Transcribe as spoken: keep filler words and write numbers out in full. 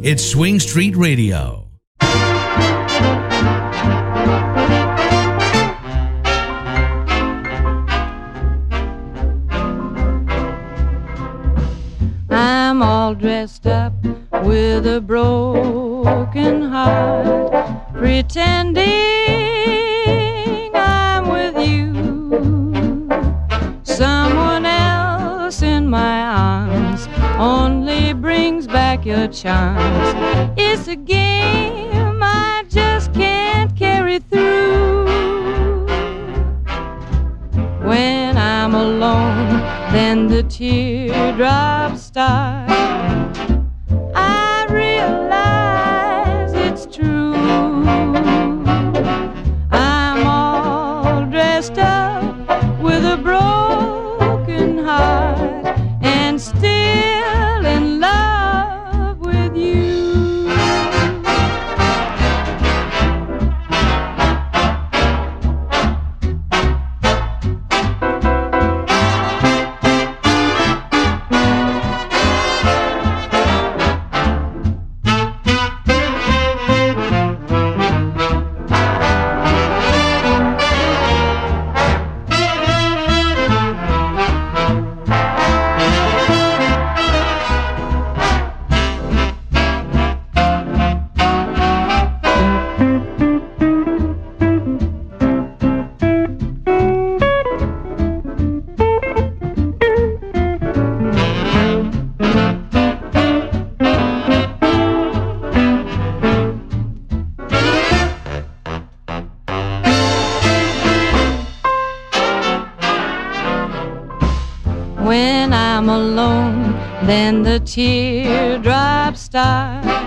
It's Swing Street Radio. I'm all dressed up with a broken heart, pretending I'm with you. Someone else in my arms only brings back your charms. It's a game I just can't carry through. When I'm alone, then the teardrops start. I realize it's true. I'm all dressed up with a broken heart and still in love with you. When I'm alone, then the teardrops start.